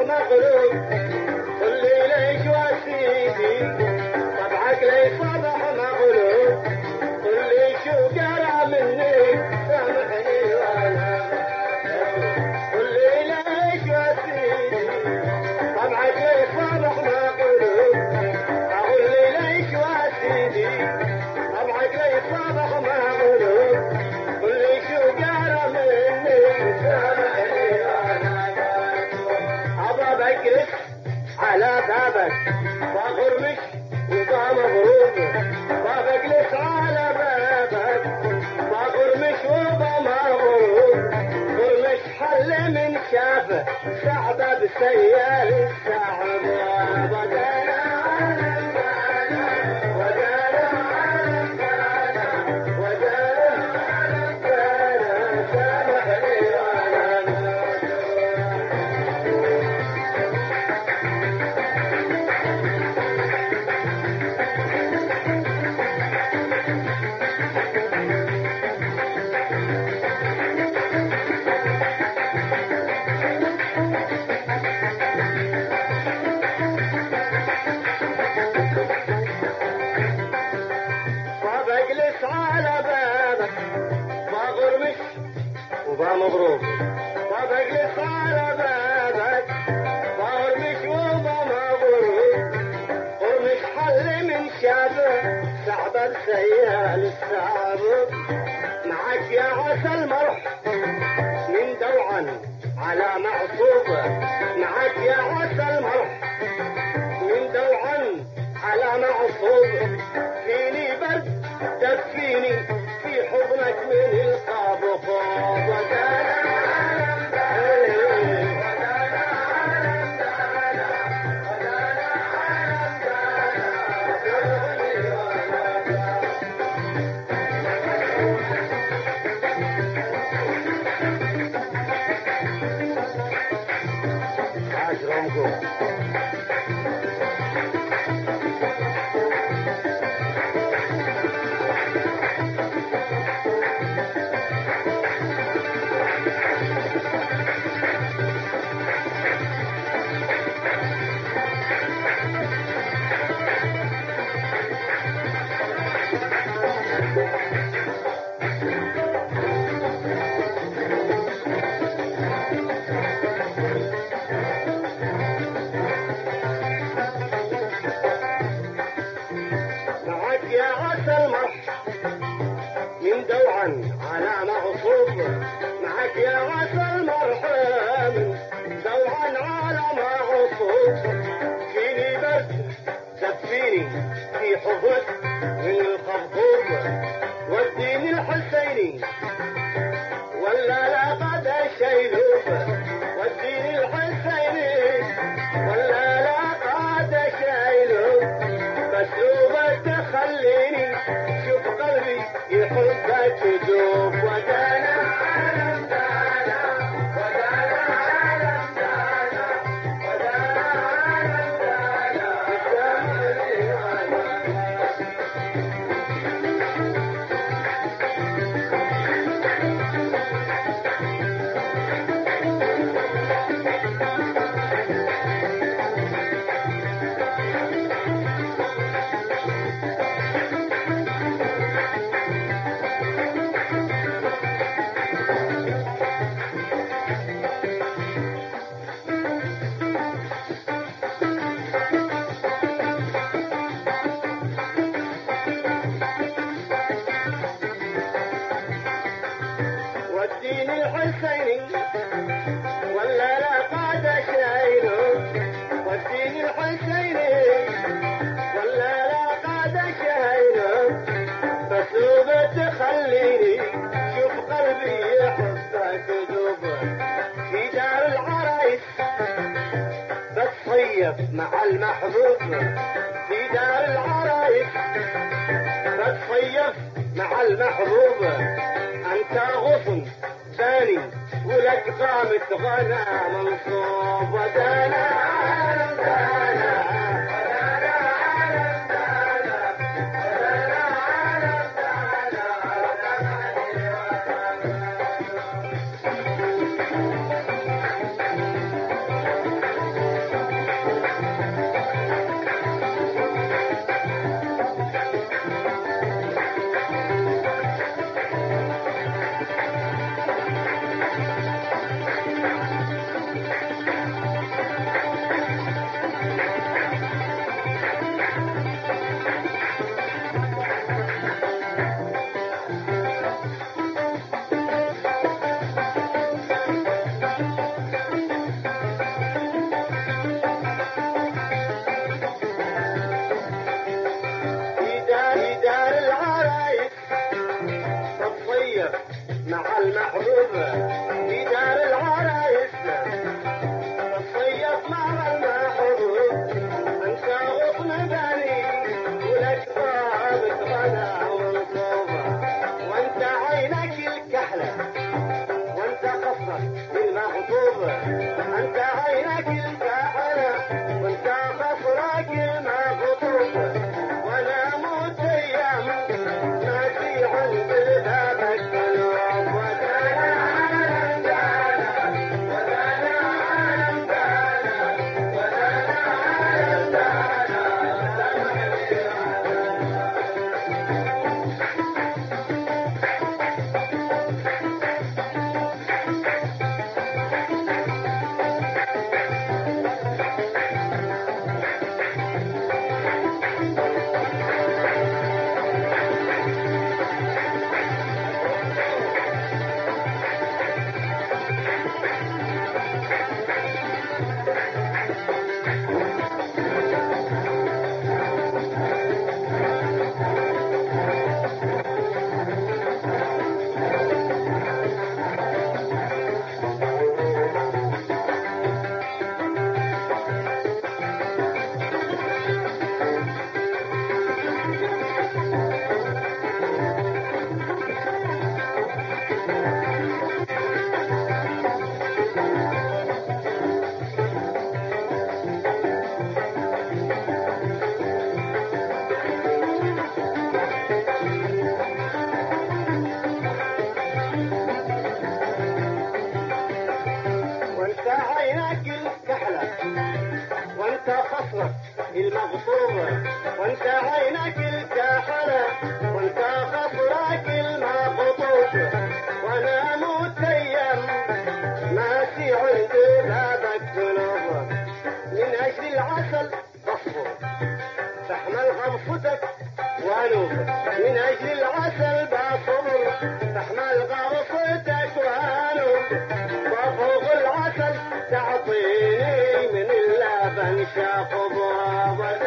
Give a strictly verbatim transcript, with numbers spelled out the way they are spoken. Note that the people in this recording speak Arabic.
مغلوب قل لي ليش وسيدي طبعك لي صبح مغلوب قل لي شو جرى مني سامحني وانا قل لي ليش وسيدي طبعك لي صبح مغلوب اقول لي ليش وسيدي طبعك لي صبح مغلوب قل لي شو جرى مني سامحني وانا ابى بجلس على بابك واغرمش وضع مغروب وبجلس على بابك وغرمش وضع مغروب غرمش حل من شافه شعبه بسيال الشعب ودانا عالم دانا ودانا عالم دانا ودانا عالم دانا سامحني وانا وبجلس على بابك وغرمش وبا مبروك وبجلس على بابك وغرمش وبا مبروك غرمش حل من شابه شعب السيال السابق معك يا عسل مرح من دوعا على معصوبة معك يا عسل مرح من دوعا على معصوبة فيني برد دفيني في حضنك من القابق ودانا عالم دانا ودانا عالم دانا ودانا عالم دانا سامحني وانا عاشرمكم معك يا عسل مرح من دوعا على مغصوب معك يا عسل مرحم دوعا على مغصوب فيني برد دفيني في حضنك من الخبطوب وديني الحسيني ولا لا قد شيلوب وديني الحسيني ولا لا قد شيلوب مسلوبة تخليني شوف قلبي يحبك تدوب ودانا عالم دانا ودانا عالم دانا ودانا عالم دانا سامحني وانا وديني الحسيني ولا لا قاد شايله وديني الحسيني ولا لا قاد شايله مسلوبة تخليني شوف قلبي يحبك ذوب في دار العرايس بتصيف مع المحبوب في دار العرايس بتصيف مع المحبوب انت غصن ثاني ولك قامت غنى منصوب ودانا عالم دانا ودانا عالم دانا ودانا عالم دانا وانت خصمك المغصوبة وانت عينك الكحلة وانت خصرك المغضوب وانا اموت ايام ماشي عند بابك قلوب من اجل العسل بصبر تحمل غرفتك وانوب من اجل العسل بصبر تحمل غرفتك وانوب بفوق العسل تعطيني من اللبن شاق ضربك